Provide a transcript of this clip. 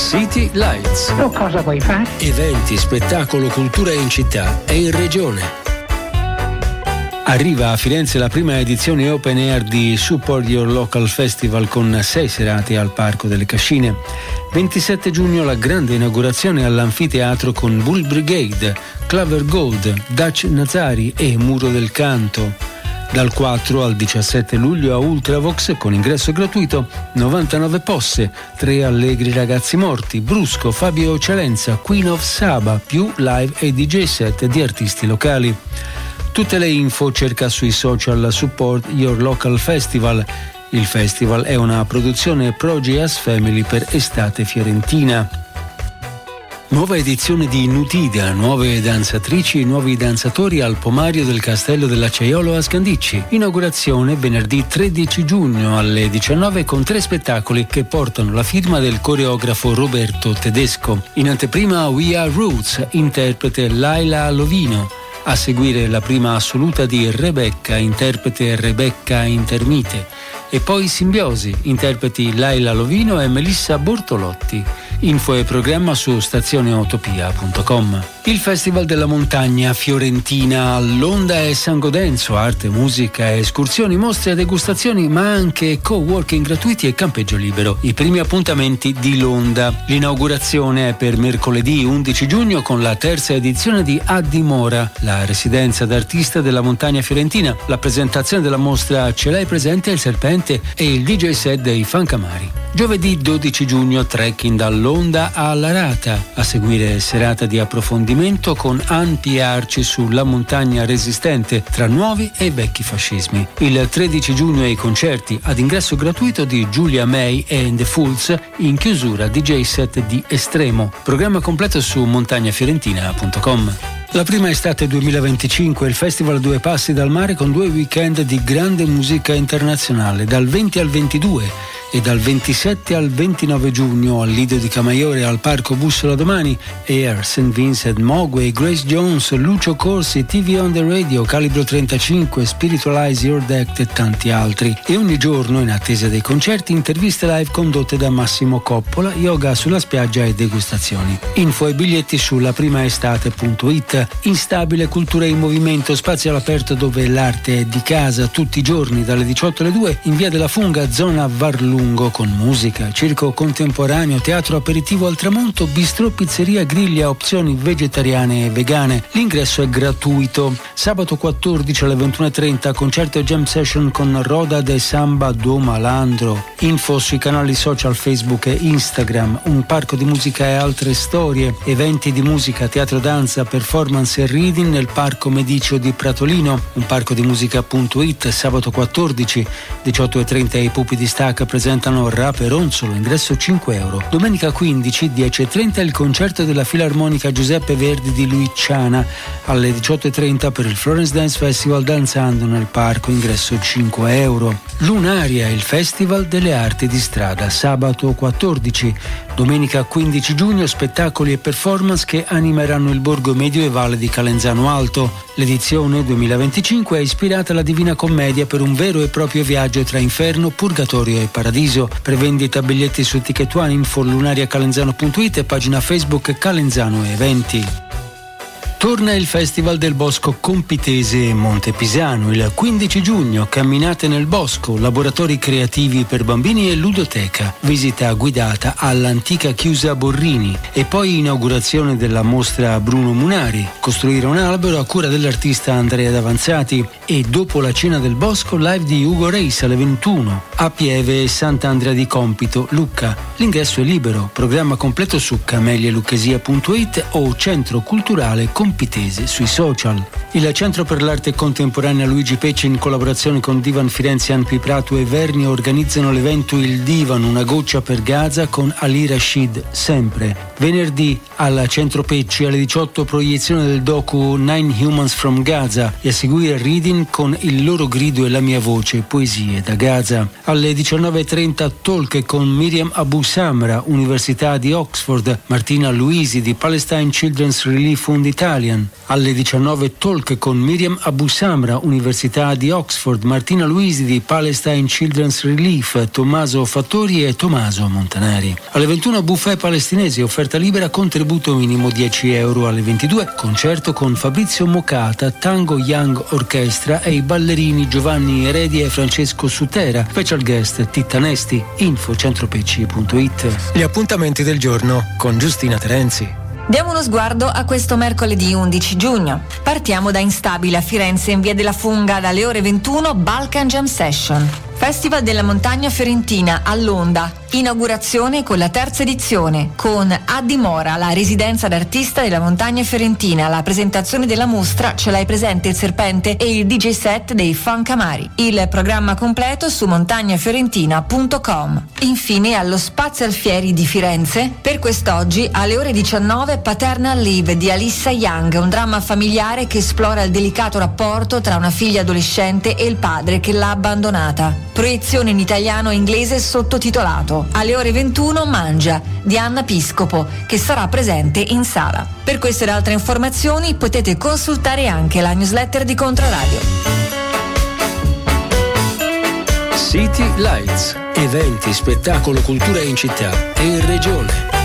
City Lights. Tu cosa vuoi fare? Eventi, spettacolo, cultura in città e in regione. Arriva a Firenze la prima edizione open air di Support Your Local Festival con 6 serate al Parco delle Cascine. 27 giugno la grande inaugurazione all'anfiteatro con Bull Brigade, Clover Gold, Dutch Nazari e Muro del Canto. Dal 4 al 17 luglio a Ultravox con ingresso gratuito 99 posse, 3 allegri ragazzi morti, Brusco, Fabio Celenza, Queen of Saba, più live e DJ set di artisti locali. Tutte le info cerca sui social Support Your Local Festival. Il festival è una produzione Progeas Family per Estate Fiorentina. Nuova edizione di Nutida, nuove danzatrici e nuovi danzatori al Pomario del Castello dell'Acciaiolo a Scandicci. Inaugurazione venerdì 13 giugno alle 19 con 3 spettacoli che portano la firma del coreografo Roberto Tedesco. In anteprima We Are Roots, interprete Laila Lovino. A seguire la prima assoluta di Rebecca, interprete Rebecca Intermite. E poi Simbiosi, interpreti Laila Lovino e Melissa Bortolotti. Info e programma su stazioneutopia.com. Il Festival della Montagna Fiorentina all'Onda e San Godenzo, arte, musica, escursioni, mostre e degustazioni, ma anche co-working gratuiti e campeggio libero. I primi appuntamenti di Londa. L'inaugurazione è per mercoledì 11 giugno con la terza edizione di A Dimora, la residenza d'artista della montagna fiorentina. La presentazione della mostra Ce l'hai presente il serpente e il DJ set dei Fancamari. Giovedì 12 giugno trekking dall'Onda alla Rata, a seguire serata di approfondimento con ampi arci sulla montagna resistente tra nuovi e vecchi fascismi. Il 13 giugno i concerti ad ingresso gratuito di Giulia May e The Fools, in chiusura DJ set di Estremo. Programma completo su montagnafiorentina.com. La prima estate 2025, il Festival Due Passi dal Mare con 2 weekend di grande musica internazionale, dal 20 al 22 e dal 27 al 29 giugno al Lido di Camaiore al Parco Bussola Domani, Air, St. Vincent, Mogwai, Grace Jones, Lucio Corsi, TV on the Radio, Calibro 35, Spiritualize Your Deck e tanti altri. E ogni giorno, in attesa dei concerti, interviste live condotte da Massimo Coppola, yoga sulla spiaggia e degustazioni. Info e biglietti sulla primaestate.it. Instabile Cultura in Movimento, spazio all'aperto dove l'arte è di casa tutti i giorni dalle 18 alle 2 in via della Funga, zona Varlungo, con musica, circo contemporaneo, teatro aperitivo al tramonto, bistrò, pizzeria, griglia, opzioni vegetariane e vegane. L'ingresso è gratuito. Sabato 14 alle 21.30 concerto e jam session con Roda de Samba do Malandro. Info sui canali social Facebook e Instagram. Un parco di musica e altre storie, eventi di musica, teatro, danza, performance e reading nel Parco Medicio di Pratolino. Un parco di musica.it. Sabato 14 18.30 i Pupi di Stacca presentano Rap e Ronzolo, ingresso €5. Domenica 15 10.30 il concerto della Filarmonica Giuseppe Verdi di Luiciana. Alle 18.30 per il Florence Dance Festival danzando nel parco, ingresso €5. Lunaria, il Festival delle Arti di Strada, sabato 14. Domenica 15 giugno spettacoli e performance che animeranno il borgo medioevale di Calenzano Alto. L'edizione 2025 è ispirata alla Divina Commedia per un vero e proprio viaggio tra inferno, purgatorio e paradiso. Prevendita biglietti su Ticket One, info lunariacalenzano.it e pagina Facebook Calenzano Eventi. Torna il Festival del Bosco Compitese Montepisano il 15 giugno, camminate nel bosco, laboratori creativi per bambini e ludoteca, visita guidata all'antica chiusa Borrini e poi inaugurazione della mostra Bruno Munari, costruire un albero a cura dell'artista Andrea Davanzati e dopo la cena del bosco live di Ugo Reis alle 21 a Pieve e Sant'Andrea di Compito, Lucca. L'ingresso è libero, programma completo su camelialucchesia.it o Centro Culturale Compitese sui social. Il Centro per l'Arte Contemporanea Luigi Pecci in collaborazione con Divan Firenze, Anpi Prato e Verni organizzano l'evento Il Divan, una goccia per Gaza con Ali Rashid, sempre. Venerdì al Centro Pecci alle 18 proiezione del docu Nine Humans from Gaza e a seguire reading con Il loro grido e la mia voce, poesie da Gaza. Alle 19.30 talk con Miriam Abu Samra, Università di Oxford, Martina Luisi di Palestine Children's Relief Fund Italia, Italian. Alle 19 talk con Miriam Abu Samra, Università di Oxford, Martina Luisi di Palestine Children's Relief, Tommaso Fattori e Tommaso Montanari. Alle 21 buffet palestinese, offerta libera, contributo minimo 10 euro. Alle 22 concerto con Fabrizio Mocata, Tango Young Orchestra e i ballerini Giovanni Eredi e Francesco Sutera. Special guest Titta Nesti. Info centropecci.it. Gli appuntamenti del giorno con Giustina Terenzi. Diamo uno sguardo a questo mercoledì 11 giugno. Partiamo da Instabile a Firenze in via della Funga dalle ore 21 Balkan Jam Session. Festival della Montagna Fiorentina all'Onda. Inaugurazione con la terza edizione, con a Dimora, la residenza d'artista della Montagna Fiorentina. La presentazione della mostra Ce l'hai presente il serpente e il DJ set dei Funk Amari. Il programma completo su montagnafiorentina.com. Infine allo Spazio Alfieri di Firenze, per quest'oggi alle ore 19 Paternal Leave di Alissa Young, un dramma familiare che esplora il delicato rapporto tra una figlia adolescente e il padre che l'ha abbandonata. Proiezione in italiano e inglese sottotitolato. Alle ore 21 Mangia di Anna Piscopo, che sarà presente in sala. Per queste ed altre informazioni potete consultare anche la newsletter di Controradio. City Lights, eventi, spettacolo, cultura in città e in regione.